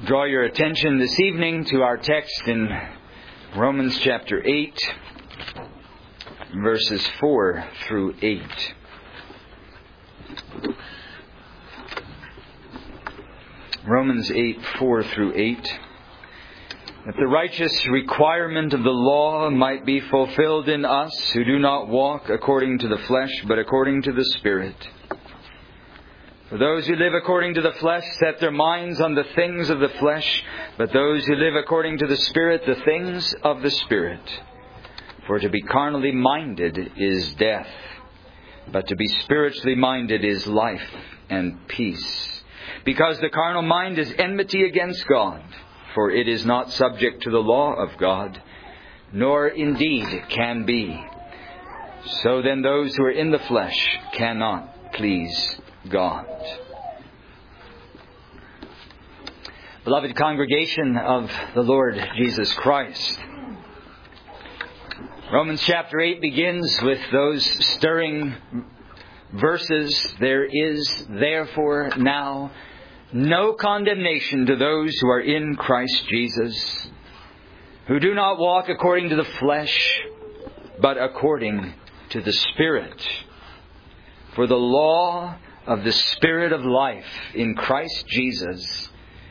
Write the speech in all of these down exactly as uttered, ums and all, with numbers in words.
Draw your attention this evening to our text in Romans chapter eight, verses four through eight. Romans eight, four through eight. That the righteous requirement of the law might be fulfilled in us who do not walk according to the flesh, but according to the Spirit. For those who live according to the flesh set their minds on the things of the flesh, but those who live according to the Spirit, the things of the Spirit. For to be carnally minded is death, but to be spiritually minded is life and peace. Because the carnal mind is enmity against God, for it is not subject to the law of God, nor indeed can be. So then those who are in the flesh cannot please God. Beloved congregation of the Lord Jesus Christ, Romans chapter eight begins with those stirring verses. There is therefore now no condemnation to those who are in Christ Jesus, who do not walk according to the flesh, but according to the Spirit. For the law of the Spirit of life in Christ Jesus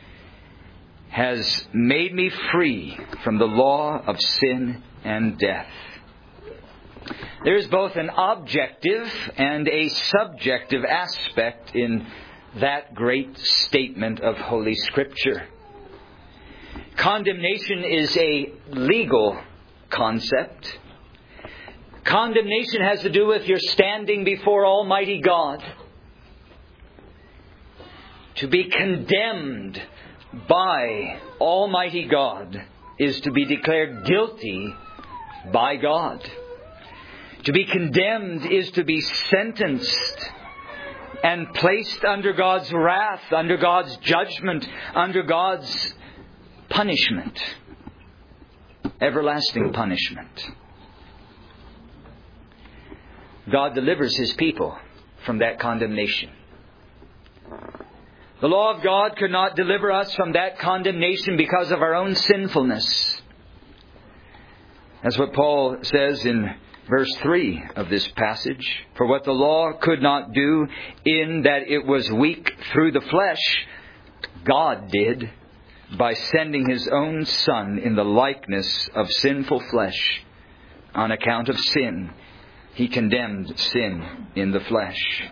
has made me free from the law of sin and death. There is both an objective and a subjective aspect in that great statement of Holy Scripture. Condemnation is a legal concept. Condemnation has to do with your standing before Almighty God. To be condemned by Almighty God is to be declared guilty by God. To be condemned is to be sentenced and placed under God's wrath, under God's judgment, under God's punishment. Everlasting punishment. God delivers His people from that condemnation. The law of God could not deliver us from that condemnation because of our own sinfulness. That's what Paul says in verse three of this passage. For what the law could not do, in that it was weak through the flesh, God did by sending His own Son in the likeness of sinful flesh. On account of sin, He condemned sin in the flesh.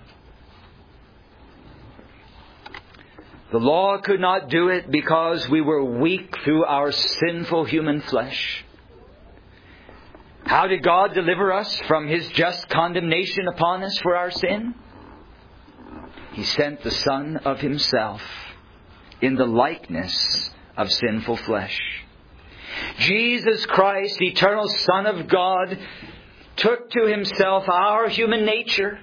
The law could not do it because we were weak through our sinful human flesh. How did God deliver us from His just condemnation upon us for our sin? He sent the Son of Himself in the likeness of sinful flesh. Jesus Christ, eternal Son of God, took to Himself our human nature.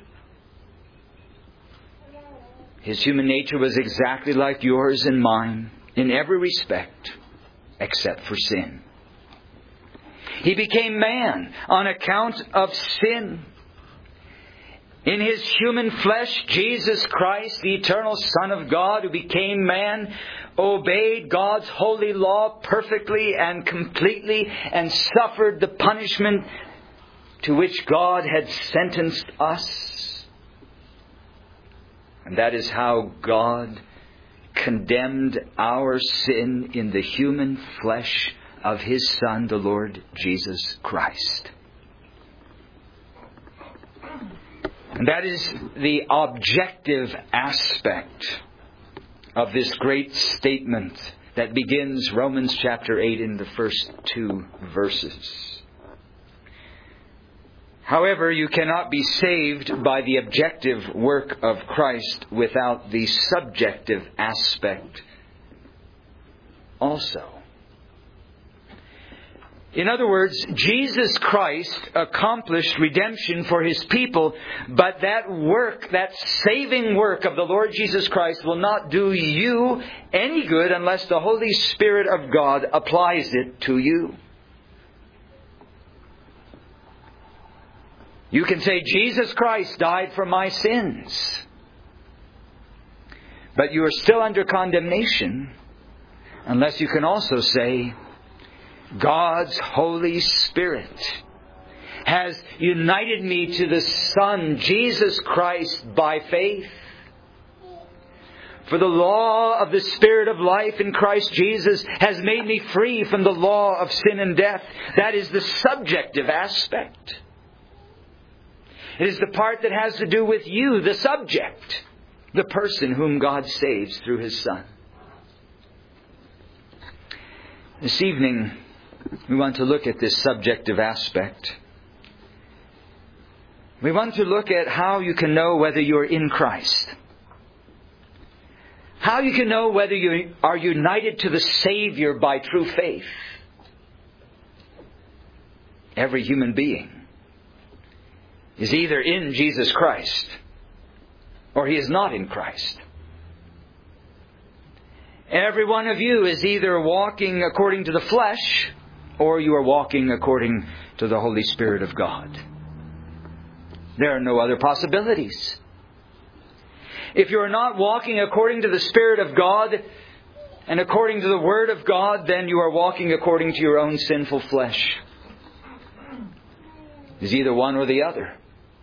His human nature was exactly like yours and mine in every respect except for sin. He became man on account of sin. In His human flesh, Jesus Christ, the eternal Son of God who became man, obeyed God's holy law perfectly and completely and suffered the punishment to which God had sentenced us. And that is how God condemned our sin in the human flesh of His Son, the Lord Jesus Christ. And that is the objective aspect of this great statement that begins Romans chapter eight in the first two verses. However, you cannot be saved by the objective work of Christ without the subjective aspect also. In other words, Jesus Christ accomplished redemption for His people, but that work, that saving work of the Lord Jesus Christ will not do you any good unless the Holy Spirit of God applies it to you. You can say, Jesus Christ died for my sins. But you are still under condemnation Unless you can also say, God's Holy Spirit has united me to the Son, Jesus Christ, by faith. For the law of the Spirit of life in Christ Jesus has made me free from the law of sin and death. That is the subjective aspect. It is the part that has to do with you, the subject, the person whom God saves through His Son. This evening, we want to look at this subjective aspect. We want to look at how you can know whether you're in Christ. How you can know whether you are united to the Savior by true faith. Every human being is either in Jesus Christ or he is not in Christ. Every one of you is either walking according to the flesh or you are walking according to the Holy Spirit of God. There are no other possibilities. If you are not walking according to the Spirit of God and according to the Word of God, then you are walking according to your own sinful flesh. It's either one or the other.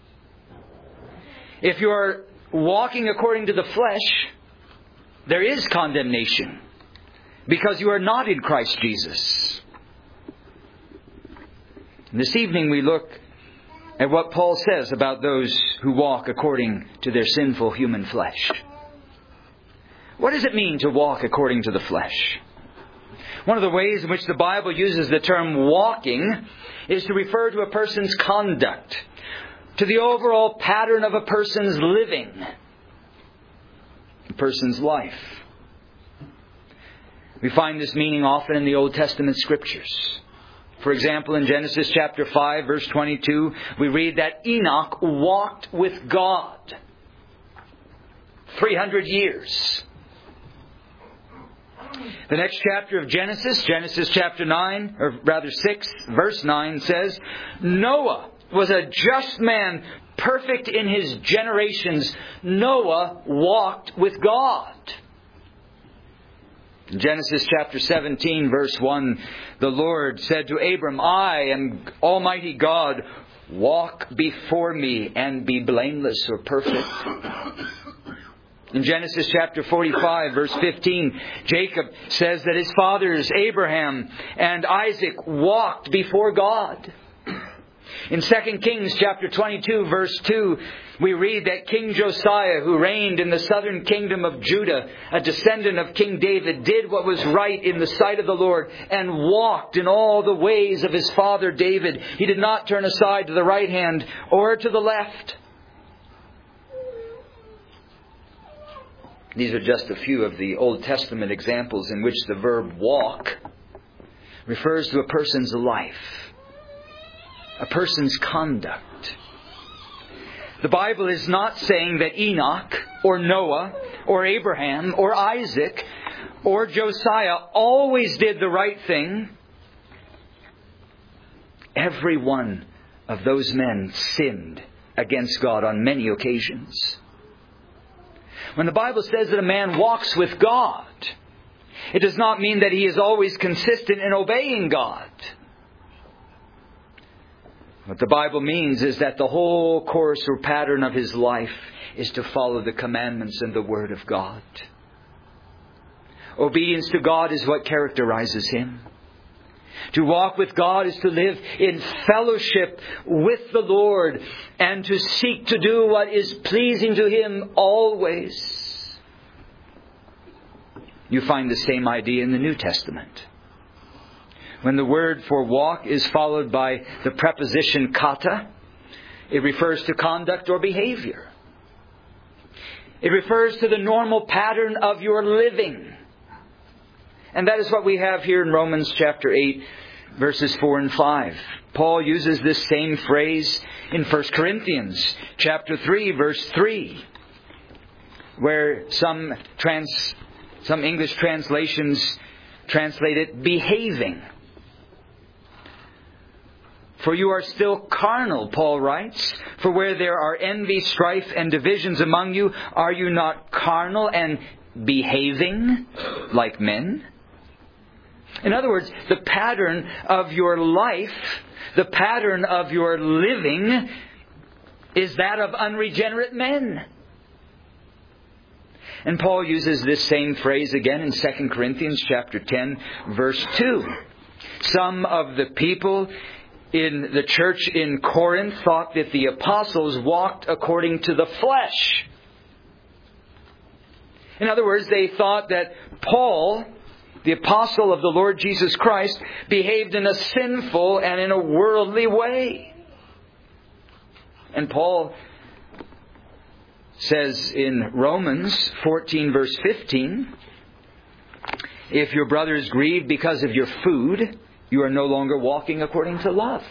If you are walking according to the flesh, there is condemnation because you are not in Christ Jesus. And this evening we look at what Paul says about those who walk according to their sinful human flesh. What does it mean to walk according to the flesh? One of the ways in which the Bible uses the term walking is to refer to a person's conduct, to the overall pattern of a person's living, a person's life. We find this meaning often in the Old Testament Scriptures. For example, in Genesis chapter five, verse twenty-two, we read that Enoch walked with God three hundred years. The next chapter of Genesis, Genesis chapter nine, or rather six, verse nine says, Noah was a just man, perfect in his generations. Noah walked with God. In Genesis chapter seventeen, verse one, the Lord said to Abram, I am Almighty God. Walk before me and be blameless or perfect. In Genesis chapter forty-five, verse fifteen, Jacob says that his fathers, Abraham and Isaac, walked before God. In Second Kings chapter twenty-two, verse two, we read that King Josiah, who reigned in the southern kingdom of Judah, a descendant of King David, did what was right in the sight of the Lord and walked in all the ways of his father David. He did not turn aside to the right hand or to the left. These are just a few of the Old Testament examples in which the verb walk refers to a person's life, a person's conduct. The Bible is not saying that Enoch or Noah or Abraham or Isaac or Josiah always did the right thing. Every one of those men sinned against God on many occasions. When the Bible says that a man walks with God, it does not mean that he is always consistent in obeying God. What the Bible means is that the whole course or pattern of his life is to follow the commandments and the Word of God. Obedience to God is what characterizes him. To walk with God is to live in fellowship with the Lord and to seek to do what is pleasing to Him always. You find the same idea in the New Testament. When the word for walk is followed by the preposition kata, it refers to conduct or behavior. It refers to the normal pattern of your living. And that is what we have here in Romans chapter eight, verses four and five. Paul uses this same phrase in First Corinthians chapter three, verse three, where some trans, some English translations translate it behaving. For you are still carnal, Paul writes. For where there are envy, strife, and divisions among you, are you not carnal and behaving like men? In other words, the pattern of your life, the pattern of your living, is that of unregenerate men. And Paul uses this same phrase again in Second Corinthians chapter ten, verse two. Some of the people in the church in Corinth thought that the apostles walked according to the flesh. In other words, they thought that Paul, the apostle of the Lord Jesus Christ, behaved in a sinful and in a worldly way. And Paul says in Romans fourteen verse fifteen, if your brother is grieved because of your food, you are no longer walking according to love.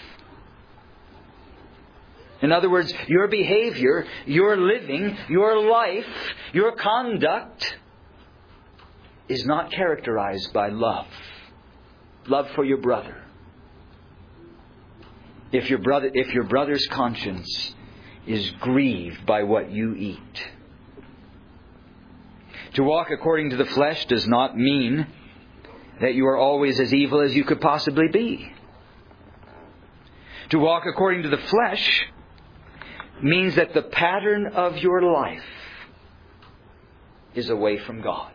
In other words, your behavior, your living, your life, your conduct is not characterized by love. Love for your brother. If your brother, if your brother's conscience is grieved by what you eat. To walk according to the flesh does not mean that you are always as evil as you could possibly be. To walk according to the flesh means that the pattern of your life is away from God.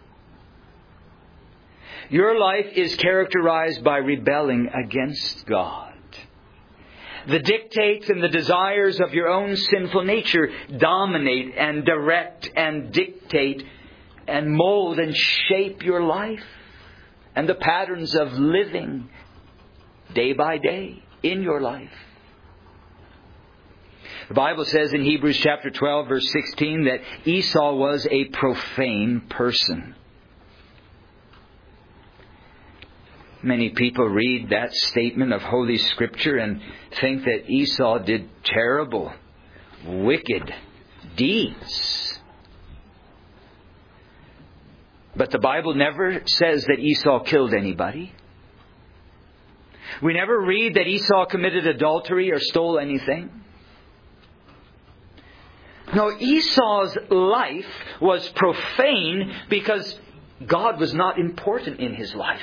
Your life is characterized by rebelling against God. The dictates and the desires of your own sinful nature dominate and direct and dictate and mold and shape your life and the patterns of living day by day in your life. The Bible says in Hebrews chapter twelve verse sixteen that Esau was a profane person. Many people read that statement of Holy Scripture and think that Esau did terrible, wicked deeds. But the Bible never says that Esau killed anybody. We never read that Esau committed adultery or stole anything. No, Esau's life was profane because God was not important in his life.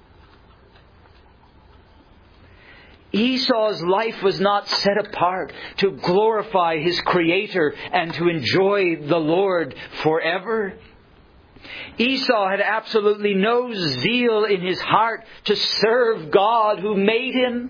Esau's life was not set apart to glorify his Creator and to enjoy the Lord forever. Esau had absolutely no zeal in his heart to serve God who made him.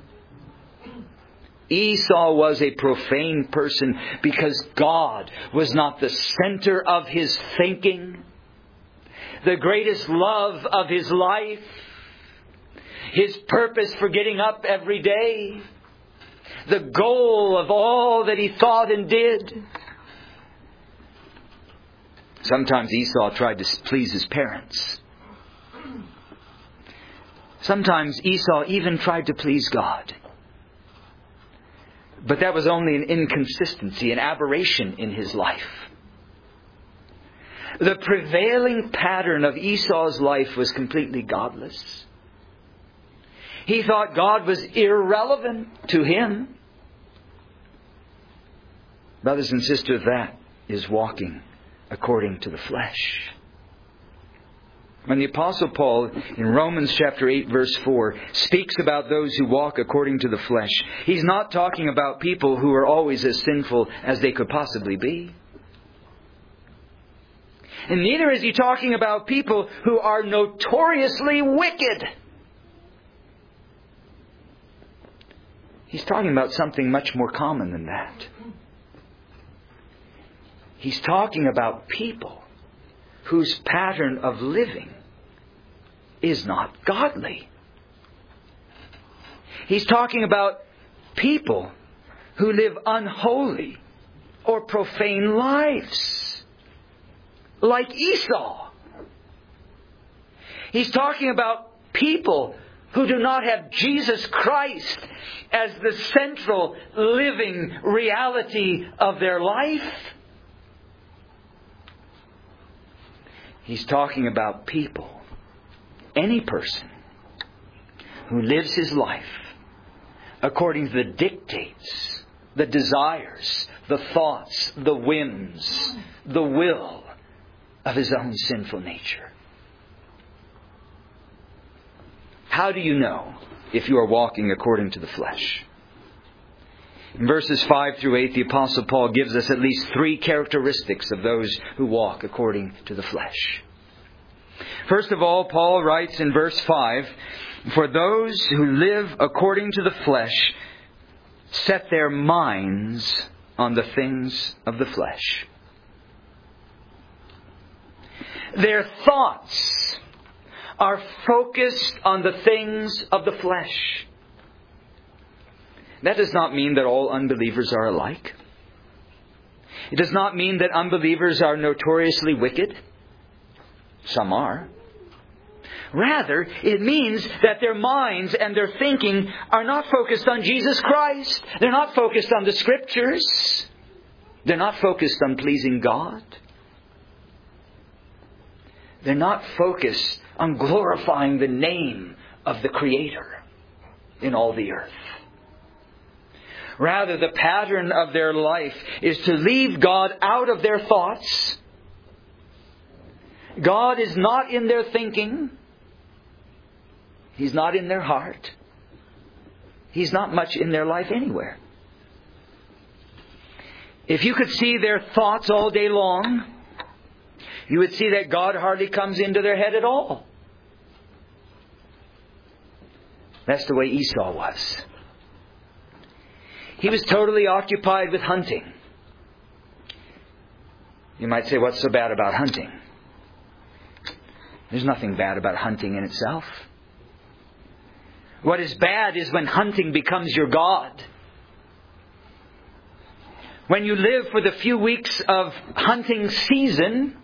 Esau was a profane person because God was not the center of his thinking, the greatest love of his life, his purpose for getting up every day, the goal of all that he thought and did. Sometimes Esau tried to please his parents. Sometimes Esau even tried to please God. But that was only an inconsistency, an aberration in his life. The prevailing pattern of Esau's life was completely godless. He thought God was irrelevant to him. Brothers and sisters, that is walking according to the flesh. When the Apostle Paul in Romans chapter eight verse four speaks about those who walk according to the flesh, he's not talking about people who are always as sinful as they could possibly be. And neither is he talking about people who are notoriously wicked. He's talking about something much more common than that. He's talking about people whose pattern of living is not godly. He's talking about people who live unholy or profane lives, like Esau. He's talking about people who do not have Jesus Christ as the central living reality of their life. He's talking about people, any person who lives his life according to the dictates, the desires, the thoughts, the whims, the will of his own sinful nature. How do you know if you are walking according to the flesh? In verses five through eight, the Apostle Paul gives us at least three characteristics of those who walk according to the flesh. First of all, Paul writes in verse five, "For those who live according to the flesh set their minds on the things of the flesh." Their thoughts are focused on the things of the flesh. That does not mean that all unbelievers are alike. It does not mean that unbelievers are notoriously wicked. Some are. Rather, it means that their minds and their thinking are not focused on Jesus Christ. They're not focused on the Scriptures. They're not focused on pleasing God. They're not focused on glorifying the name of the Creator in all the earth. Rather, the pattern of their life is to leave God out of their thoughts. God is not in their thinking. He's not in their heart. He's not much in their life anywhere. If you could see their thoughts all day long, you would see that God hardly comes into their head at all. That's the way Esau was. He was totally occupied with hunting. You might say, what's so bad about hunting? There's nothing bad about hunting in itself. What is bad is when hunting becomes your God. When you live for the few weeks of hunting season,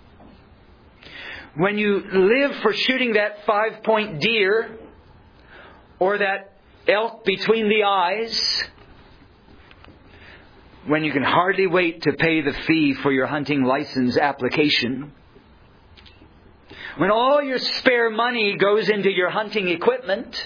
when you live for shooting that five-point deer or that elk between the eyes, when you can hardly wait to pay the fee for your hunting license application, when all your spare money goes into your hunting equipment,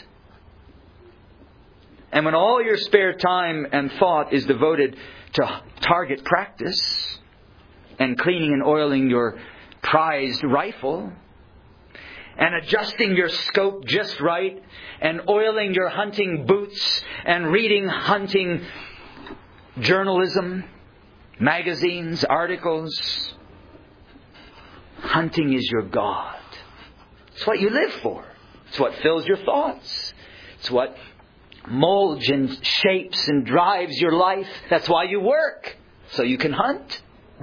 and when all your spare time and thought is devoted to target practice and cleaning and oiling your prized rifle and adjusting your scope just right and oiling your hunting boots and reading hunting journalism, magazines, articles, hunting is your God. It's what you live for. It's what fills your thoughts. It's what molds and shapes and drives your life. That's why you work, so you can hunt.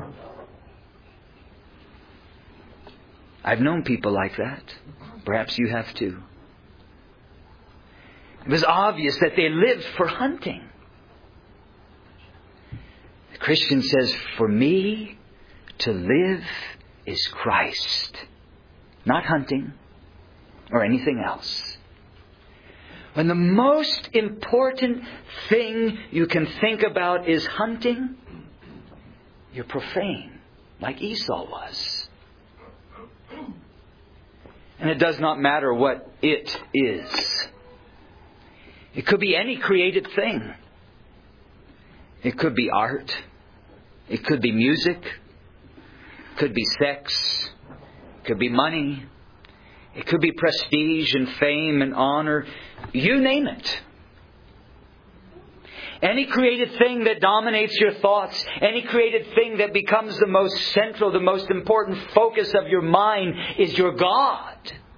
I've known people like that. Perhaps you have too. It was obvious that they lived for hunting. The Christian says, for me to live is Christ. Not hunting or anything else. When the most important thing you can think about is hunting, you're profane, like Esau was. And it does not matter what it is. It could be any created thing. It could be art. It could be music. It could be sex. It could be money. It could be prestige and fame and honor. You name it. Any created thing that dominates your thoughts, any created thing that becomes the most central, the most important focus of your mind is your God.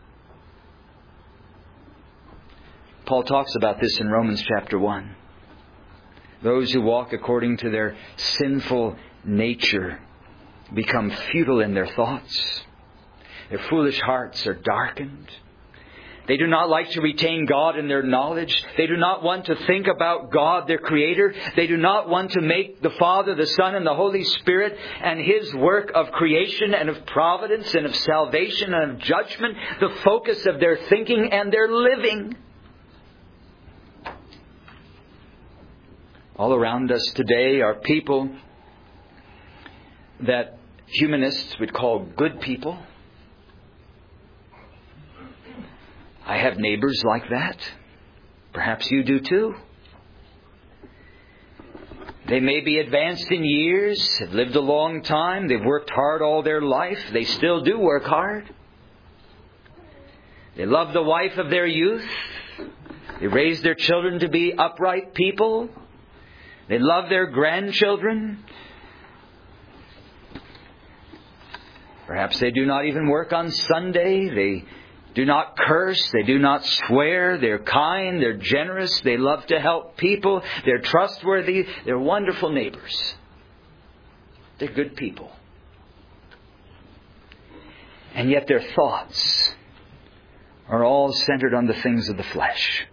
Paul talks about this in Romans chapter one. Those who walk according to their sinful nature become futile in their thoughts. Their foolish hearts are darkened. They do not like to retain God in their knowledge. They do not want to think about God, their Creator. They do not want to make the Father, the Son, and the Holy Spirit and His work of creation and of providence and of salvation and of judgment the focus of their thinking and their living. All around us today are people that humanists would call good people. I have neighbors like that. Perhaps you do too. They may be advanced in years, have lived a long time, they've worked hard all their life. They still do work hard. They love the wife of their youth. They raise their children to be upright people. They love their grandchildren. Perhaps they do not even work on Sunday. They do not curse. They do not swear. They're kind. They're generous. They love to help people. They're trustworthy. They're wonderful neighbors. They're good people. And yet their thoughts are all centered on the things of the flesh.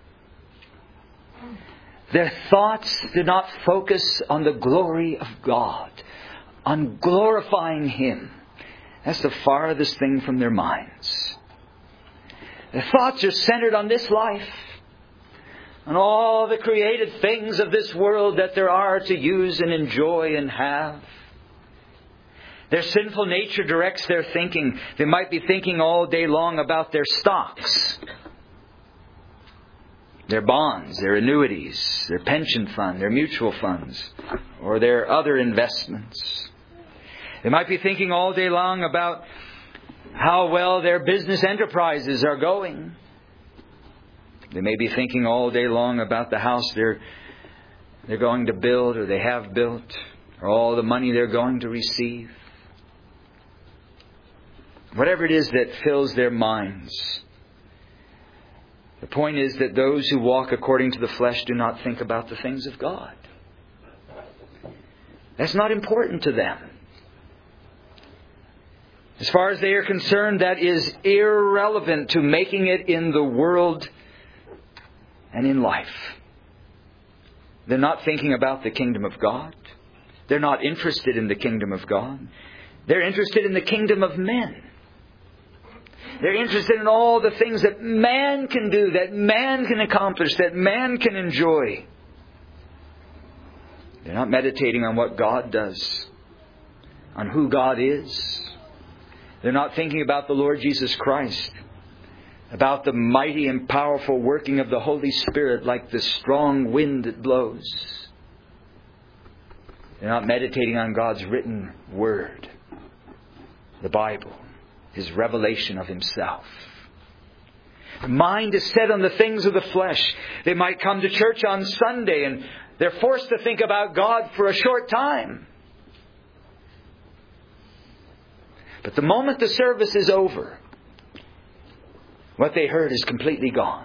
Their thoughts do not focus on the glory of God, on glorifying Him. That's the farthest thing from their minds. Their thoughts are centered on this life, on all the created things of this world that there are to use and enjoy and have. Their sinful nature directs their thinking. They might be thinking all day long about their stocks, their bonds, their annuities, their pension fund, their mutual funds, or their other investments. They might be thinking all day long about how well their business enterprises are going. They may be thinking all day long about the house they're, they're going to build or they have built, or all the money they're going to receive. Whatever it is that fills their minds. The point is that those who walk according to the flesh do not think about the things of God. That's not important to them. As far as they are concerned, that is irrelevant to making it in the world and in life. They're not thinking about the kingdom of God. They're not interested in the kingdom of God. They're interested in the kingdom of men. They're interested in all the things that man can do, that man can accomplish, that man can enjoy. They're not meditating on what God does, on who God is. They're not thinking about the Lord Jesus Christ, about the mighty and powerful working of the Holy Spirit like the strong wind that blows. They're not meditating on God's written Word, the Bible, His revelation of Himself. Their mind is set on the things of the flesh. They might come to church on Sunday and they're forced to think about God for a short time. But the moment the service is over, what they heard is completely gone.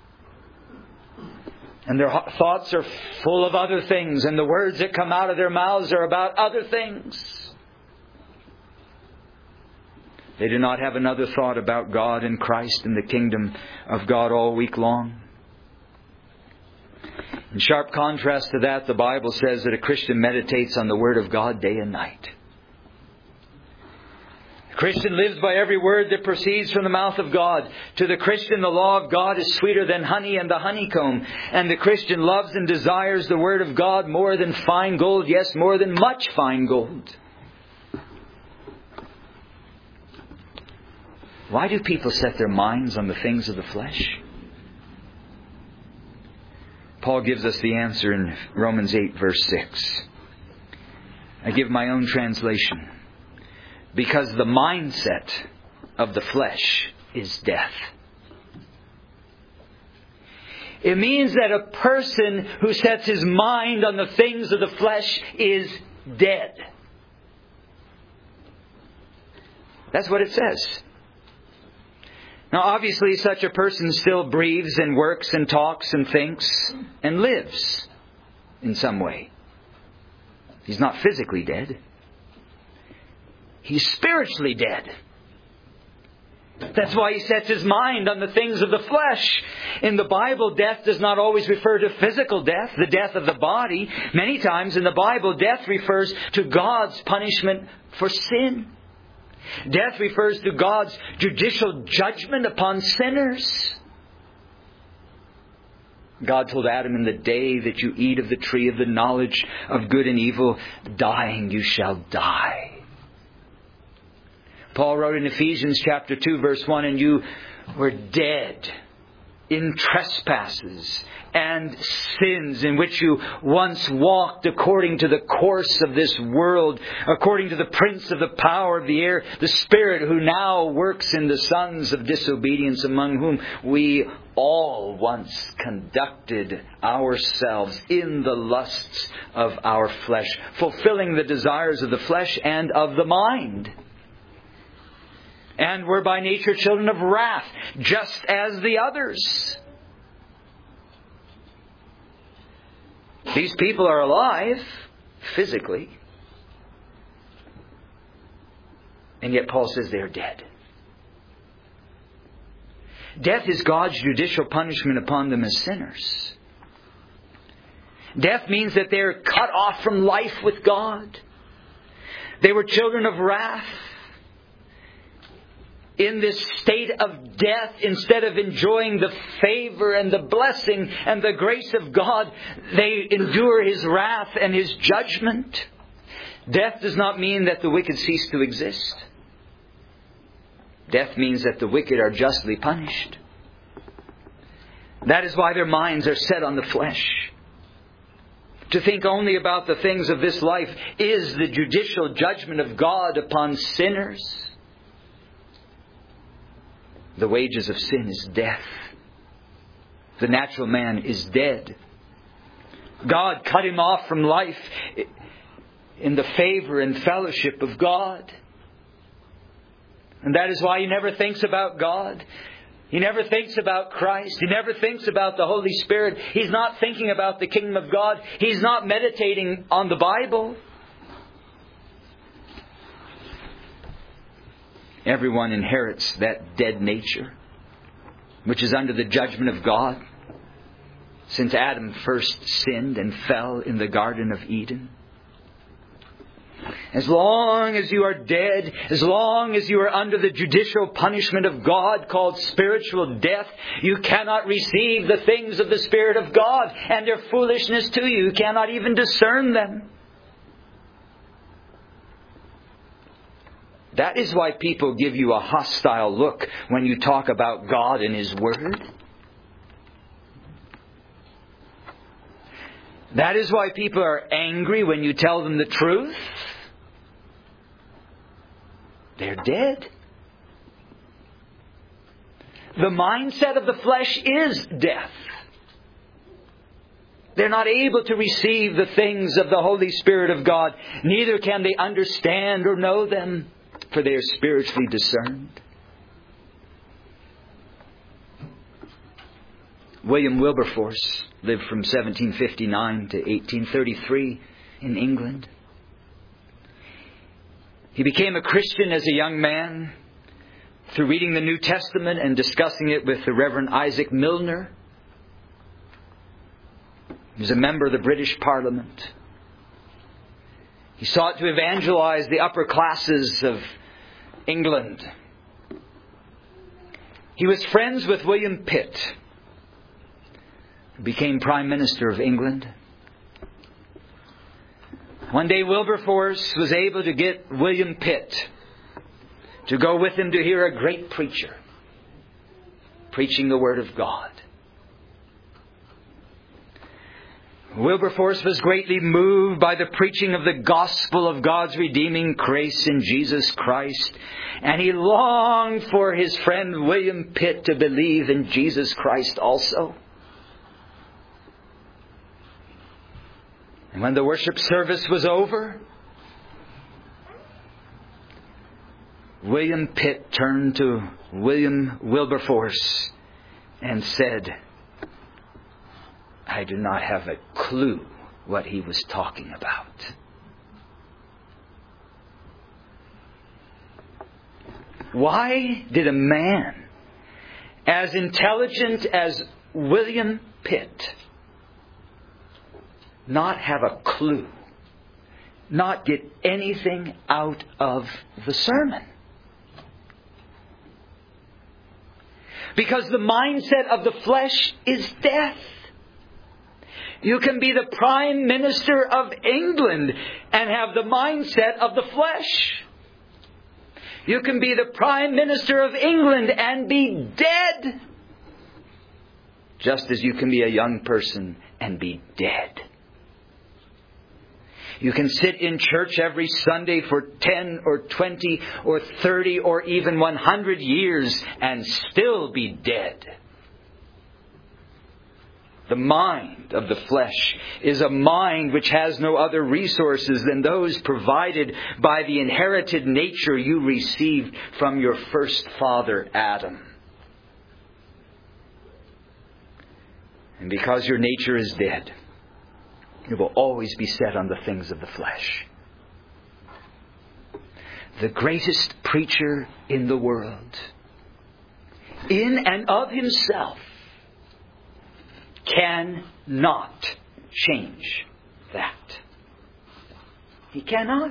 And their thoughts are full of other things, and the words that come out of their mouths are about other things. They do not have another thought about God and Christ and the kingdom of God all week long. In sharp contrast to that, the Bible says that a Christian meditates on the Word of God day and night. The Christian lives by every word that proceeds from the mouth of God. To the Christian, the law of God is sweeter than honey and the honeycomb. And the Christian loves and desires the Word of God more than fine gold, yes, more than much fine gold. Why do people set their minds on the things of the flesh? Paul gives us the answer in Romans eight, verse six. I give my own translation. Because the mindset of the flesh is death. It means that a person who sets his mind on the things of the flesh is dead. That's what it says. Now, obviously, such a person still breathes and works and talks and thinks and lives in some way. He's not physically dead. He's spiritually dead. That's why he sets his mind on the things of the flesh. In the Bible, death does not always refer to physical death, the death of the body. Many times in the Bible, death refers to God's punishment for sin. Death refers to God's judicial judgment upon sinners. God told Adam, in the day that you eat of the tree of the knowledge of good and evil, dying you shall die. Paul wrote in Ephesians chapter two, verse one, and you were dead in trespasses and sins, in which you once walked according to the course of this world, according to the prince of the power of the air, the spirit who now works in the sons of disobedience, among whom we all once conducted ourselves in the lusts of our flesh, fulfilling the desires of the flesh and of the mind. And were by nature children of wrath, just as the others. These people are alive, physically. And yet Paul says they are dead. Death is God's judicial punishment upon them as sinners. Death means that they are cut off from life with God. They were children of wrath. In this state of death, instead of enjoying the favor and the blessing and the grace of God, they endure His wrath and His judgment. Death does not mean that the wicked cease to exist. Death means that the wicked are justly punished. That is why their minds are set on the flesh. To think only about the things of this life is the judicial judgment of God upon sinners. The wages of sin is death. The natural man is dead. God cut him off from life in the favor and fellowship of God. And that is why he never thinks about God. He never thinks about Christ. He never thinks about the Holy Spirit. He's not thinking about the kingdom of God. He's not meditating on the Bible. Everyone inherits that dead nature, which is under the judgment of God, since Adam first sinned and fell in the Garden of Eden. As long as you are dead, as long as you are under the judicial punishment of God called spiritual death, you cannot receive the things of the Spirit of God, and their foolishness to you. You cannot even discern them. That is why people give you a hostile look when you talk about God and His Word. That is why people are angry when you tell them the truth. They're dead. The mindset of the flesh is death. They're not able to receive the things of the Holy Spirit of God. Neither can they understand or know them, for they are spiritually discerned. William Wilberforce lived from seventeen fifty-nine to eighteen thirty-three in England. He became a Christian as a young man through reading the New Testament and discussing it with the Reverend Isaac Milner. He was a member of the British Parliament. He sought to evangelize the upper classes of England. He was friends with William Pitt, who became Prime Minister of England. One day Wilberforce was able to get William Pitt to go with him to hear a great preacher preaching the Word of God. Wilberforce was greatly moved by the preaching of the gospel of God's redeeming grace in Jesus Christ, and he longed for his friend William Pitt to believe in Jesus Christ also. And when the worship service was over, William Pitt turned to William Wilberforce and said, I do not have a clue what he was talking about. Why did a man as intelligent as William Pitt not have a clue, not get anything out of the sermon? Because the mindset of the flesh is death. You can be the Prime Minister of England and have the mindset of the flesh. You can be the Prime Minister of England and be dead. just as you can be a young person and be dead. You can sit in church every Sunday for ten or twenty or thirty or even one hundred years and still be dead. The mind of the flesh is a mind which has no other resources than those provided by the inherited nature you received from your first father, Adam. And because your nature is dead, you will always be set on the things of the flesh. The greatest preacher in the world, in and of himself, cannot change that. He cannot.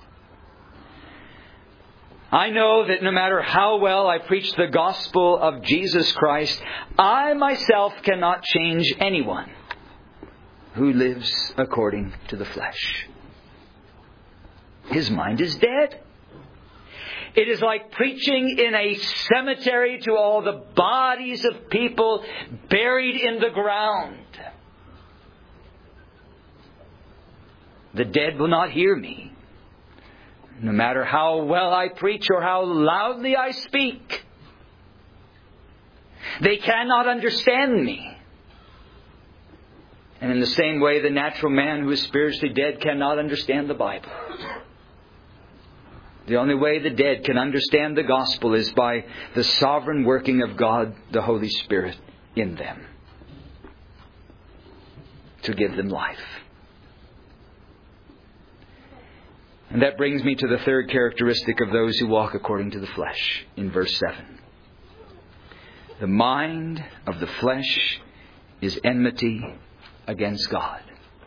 I know that no matter how well I preach the gospel of Jesus Christ, I myself cannot change anyone who lives according to the flesh. His mind is dead. It is like preaching in a cemetery to all the bodies of people buried in the ground. The dead will not hear me, no matter how well I preach or how loudly I speak. They cannot understand me. And in the same way, the natural man who is spiritually dead cannot understand the Bible. The only way the dead can understand the gospel is by the sovereign working of God, the Holy Spirit, in them to give them life. And that brings me to the third characteristic of those who walk according to the flesh in verse seven. The mind of the flesh is enmity against God.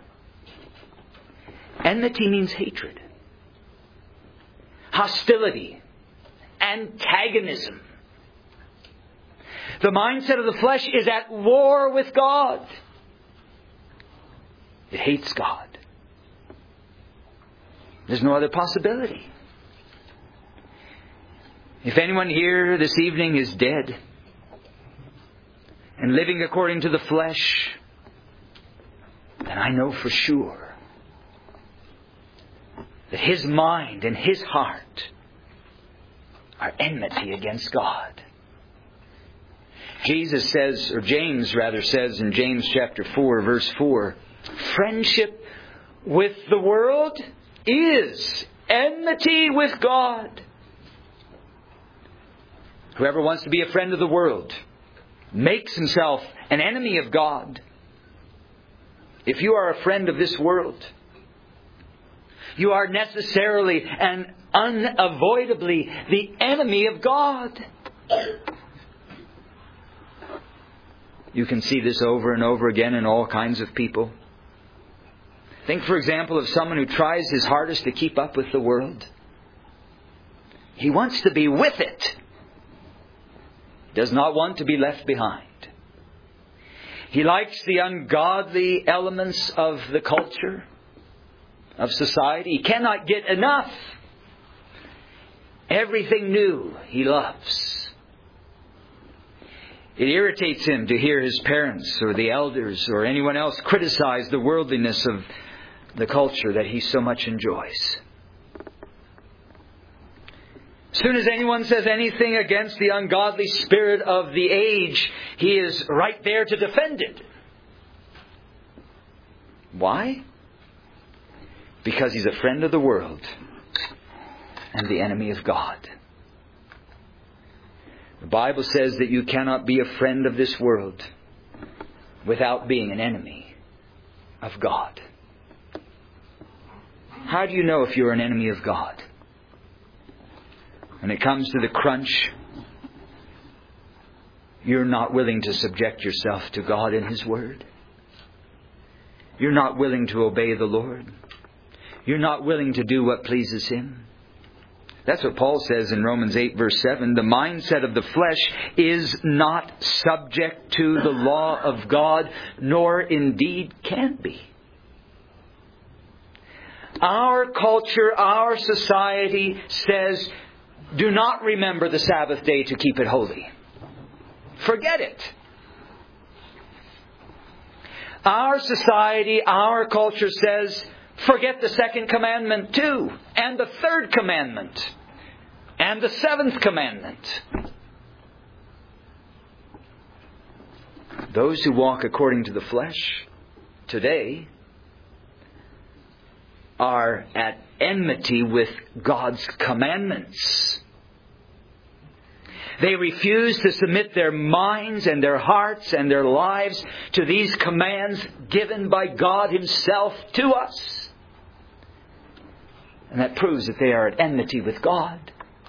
Enmity means hatred, hostility, antagonism. The mindset of the flesh is at war with God. It hates God. There's no other possibility. If anyone here this evening is dead and living according to the flesh, then I know for sure that his mind and his heart are enmity against God. Jesus says, or James rather says in James chapter four, verse four, friendship with the world is enmity with God. Whoever wants to be a friend of the world makes himself an enemy of God. If you are a friend of this world, you are necessarily and unavoidably the enemy of God. You can see this over and over again in all kinds of people. Think, for example, of someone who tries his hardest to keep up with the world. He wants to be with it. He does not want to be left behind. He likes the ungodly elements of the culture, of society. He cannot get enough. Everything new he loves. It irritates him to hear his parents or the elders or anyone else criticize the worldliness of the culture that he so much enjoys. As soon as anyone says anything against the ungodly spirit of the age, he is right there to defend it. Why? Because he's a friend of the world and the enemy of God. The Bible says that you cannot be a friend of this world without being an enemy of God. How do you know if you're an enemy of God? When it comes to the crunch, you're not willing to subject yourself to God and His Word. You're not willing to obey the Lord. You're not willing to do what pleases Him. That's what Paul says in Romans eight verse seven. The mindset of the flesh is not subject to the law of God, nor indeed can be. Our culture, our society says, do not remember the Sabbath day to keep it holy. Forget it. Our society, our culture says, forget the second commandment too, and the third commandment, and the seventh commandment. Those who walk according to the flesh today are at enmity with God's commandments. They refuse to submit their minds and their hearts and their lives to these commands given by God Himself to us. And that proves that they are at enmity with God.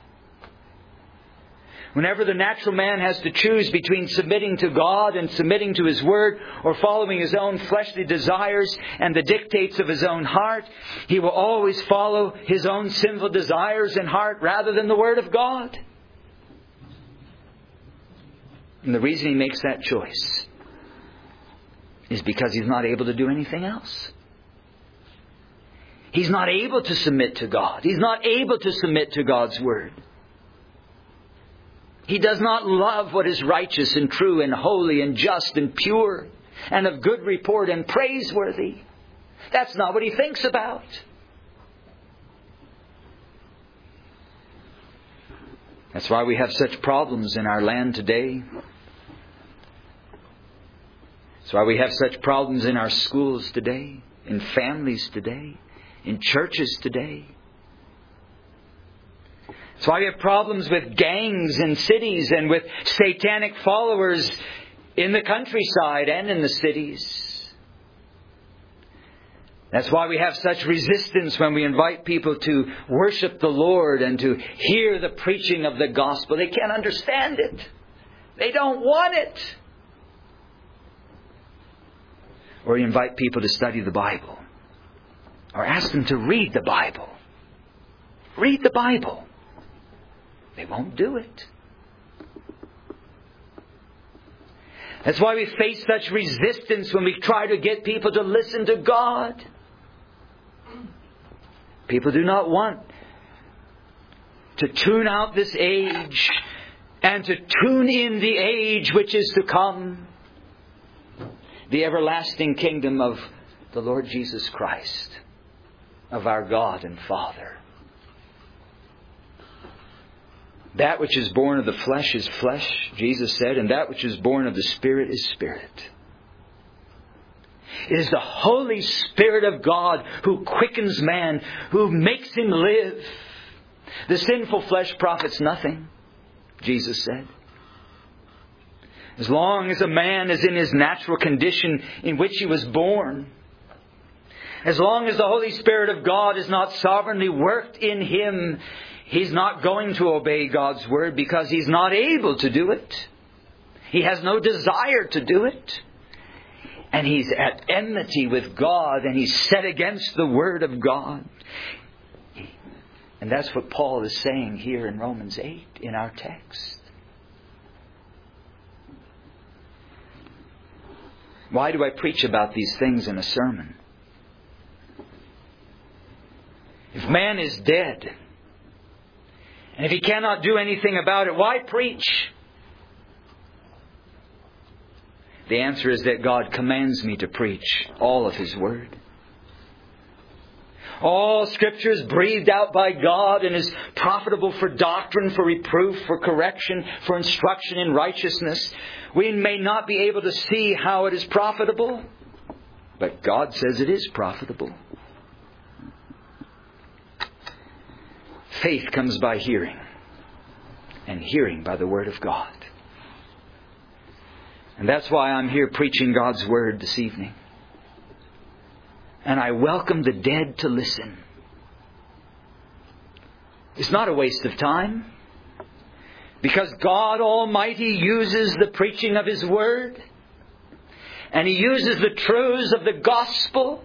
Whenever the natural man has to choose between submitting to God and submitting to His Word, or following his own fleshly desires and the dictates of his own heart, he will always follow his own sinful desires and heart rather than the Word of God. And the reason he makes that choice is because he's not able to do anything else. He's not able to submit to God. He's not able to submit to God's Word. He does not love what is righteous and true and holy and just and pure and of good report and praiseworthy. That's not what he thinks about. That's why we have such problems in our land today. That's why we have such problems in our schools today, in families today, in churches today. That's why we have problems with gangs in cities and with satanic followers in the countryside and in the cities. That's why we have such resistance when we invite people to worship the Lord and to hear the preaching of the gospel. They can't understand it. They don't want it. Or you invite people to study the Bible. Or ask them to read the Bible. Read the Bible. They won't do it. That's why we face such resistance when we try to get people to listen to God. People do not want to tune out this age and to tune in the age which is to come. The everlasting kingdom of the Lord Jesus Christ, of our God and Father. That which is born of the flesh is flesh, Jesus said, and that which is born of the Spirit is spirit. It is the Holy Spirit of God who quickens man, who makes him live. The sinful flesh profits nothing, Jesus said. As long as a man is in his natural condition in which he was born, as long as the Holy Spirit of God is not sovereignly worked in him, he's not going to obey God's Word because he's not able to do it. He has no desire to do it. And he's at enmity with God, and he's set against the Word of God. And that's what Paul is saying here in Romans eight in our text. Why do I preach about these things in a sermon? If man is dead, and if he cannot do anything about it, why preach? The answer is that God commands me to preach all of His Word. All Scripture is breathed out by God and is profitable for doctrine, for reproof, for correction, for instruction in righteousness. We may not be able to see how it is profitable, but God says it is profitable. Faith comes by hearing, and hearing by the Word of God. And that's why I'm here preaching God's Word this evening. And I welcome the dead to listen. It's not a waste of time, because God Almighty uses the preaching of His Word, and He uses the truths of the gospel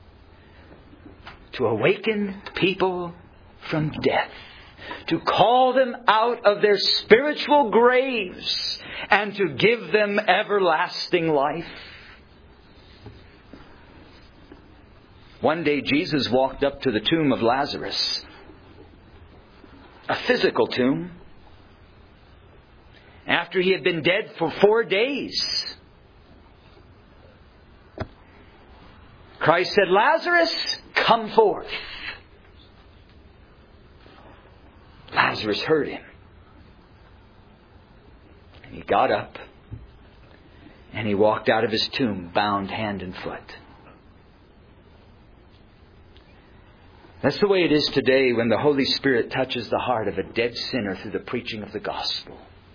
to awaken people from death, to call them out of their spiritual graves and to give them everlasting life. One day Jesus walked up to the tomb of Lazarus, a physical tomb, after he had been dead for four days. Christ said, Lazarus, come forth. Lazarus heard him. And he got up and he walked out of his tomb bound hand and foot. That's the way it is today when the Holy Spirit touches the heart of a dead sinner through the preaching of the gospel.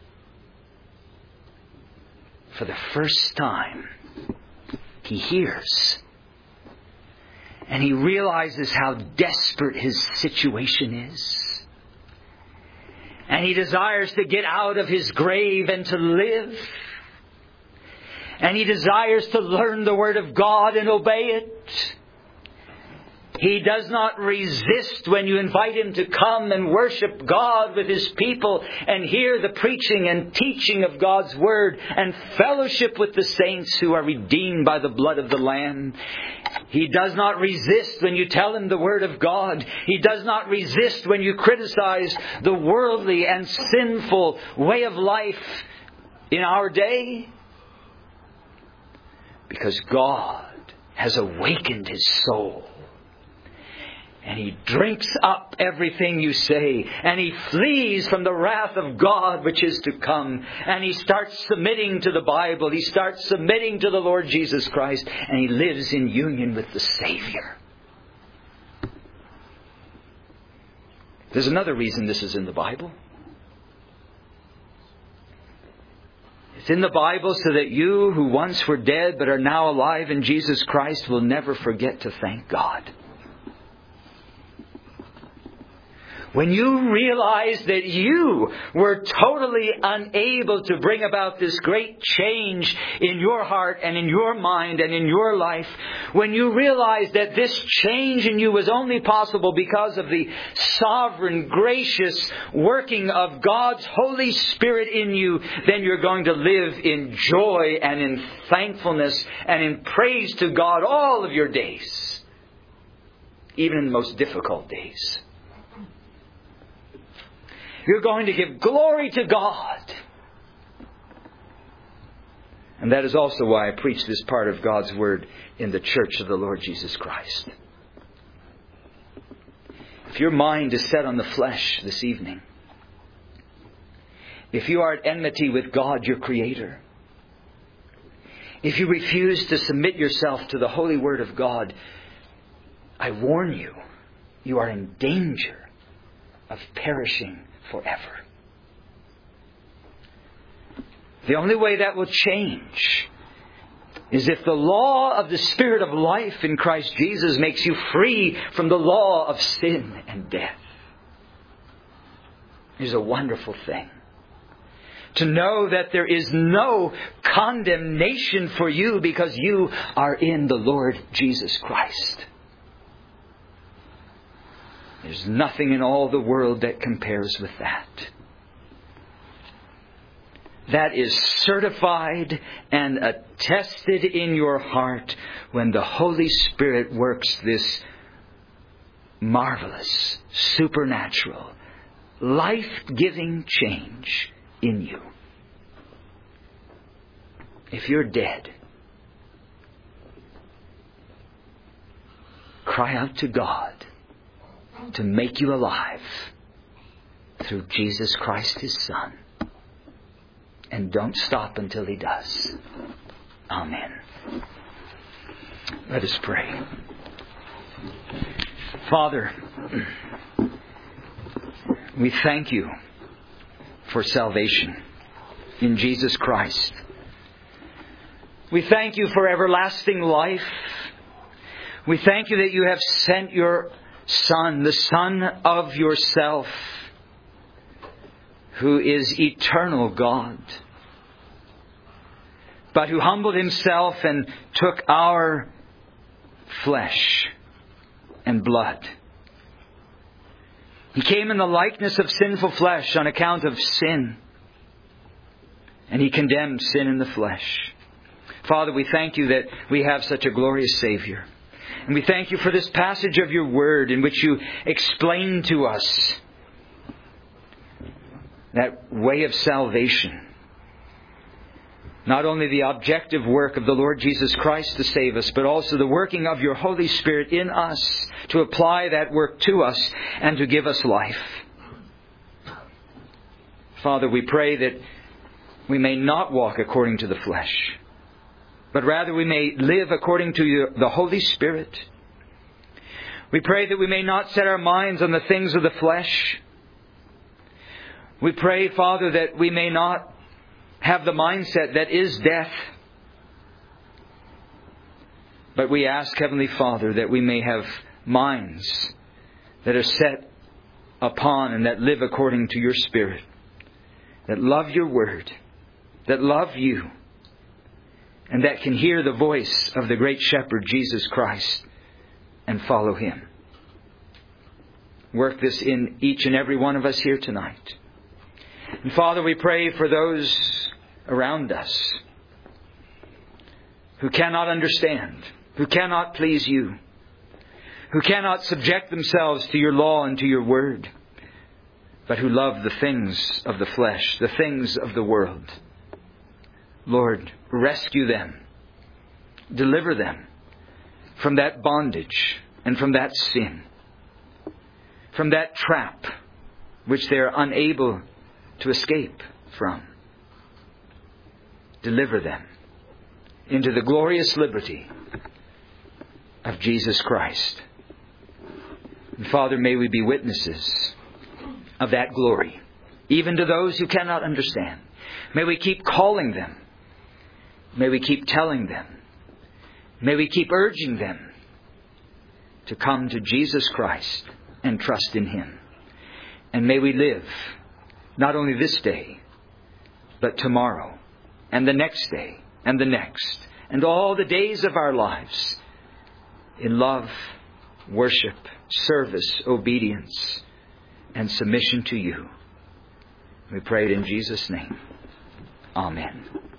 For the first time, he hears. And he realizes how desperate his situation is. And he desires to get out of his grave and to live. And he desires to learn the Word of God and obey it. He does not resist when you invite him to come and worship God with his people and hear the preaching and teaching of God's Word and fellowship with the saints who are redeemed by the blood of the Lamb. He does not resist when you tell him the Word of God. He does not resist when you criticize the worldly and sinful way of life in our day. Because God has awakened his soul. And he drinks up everything you say. And he flees from the wrath of God which is to come. And he starts submitting to the Bible. He starts submitting to the Lord Jesus Christ. And he lives in union with the Savior. There's another reason this is in the Bible. It's in the Bible so that you who once were dead but are now alive in Jesus Christ will never forget to thank God. When you realize that you were totally unable to bring about this great change in your heart and in your mind and in your life, when you realize that this change in you was only possible because of the sovereign, gracious working of God's Holy Spirit in you, then you're going to live in joy and in thankfulness and in praise to God all of your days, even in the most difficult days. You're going to give glory to God. And that is also why I preach this part of God's Word in the church of the Lord Jesus Christ. If your mind is set on the flesh this evening, if you are at enmity with God, your Creator, if you refuse to submit yourself to the holy Word of God, I warn you, you are in danger of perishing forever. The only way that will change is if the law of the Spirit of life in Christ Jesus makes you free from the law of sin and death. It is a wonderful thing to know that there is no condemnation for you because you are in the Lord Jesus Christ. There's nothing in all the world that compares with that. That is certified and attested in your heart when the Holy Spirit works this marvelous, supernatural, life-giving change in you. If you're dead, cry out to God to make you alive through Jesus Christ, His Son. And don't stop until He does. Amen. Let us pray. Father, we thank You for salvation in Jesus Christ. We thank You for everlasting life. We thank You that You have sent Your Son, the Son of Yourself, who is eternal God, but who humbled Himself and took our flesh and blood. He came in the likeness of sinful flesh on account of sin, and He condemned sin in the flesh. Father, we thank You that we have such a glorious Savior. And we thank You for this passage of Your Word in which You explain to us that way of salvation. not only the objective work of the Lord Jesus Christ to save us, but also the working of your Holy Spirit in us to apply that work to us and to give us life. Father, we pray that we may not walk according to the flesh, but rather we may live according to your, the Holy Spirit. We pray that we may not set our minds on the things of the flesh. We pray, Father, that we may not have the mindset that is death. But we ask, Heavenly Father, that we may have minds that are set upon and that live according to your Spirit, that love your Word, that love you, and that can hear the voice of the great Shepherd, Jesus Christ, and follow Him. Work this in each and every one of us here tonight. And Father, we pray for those around us who cannot understand, who cannot please you, who cannot subject themselves to your law and to your word, but who love the things of the flesh, the things of the world. Lord, rescue them, deliver them from that bondage and from that sin, from that trap which they are unable to escape from. Deliver them into the glorious liberty of Jesus Christ. And Father, may we be witnesses of that glory, even to those who cannot understand. May we keep calling them. May we keep telling them. May we keep urging them to come to Jesus Christ and trust in Him. And may we live not only this day, but tomorrow, and the next day, and the next, and all the days of our lives in love, worship, service, obedience, and submission to you. We pray it in Jesus' name. Amen.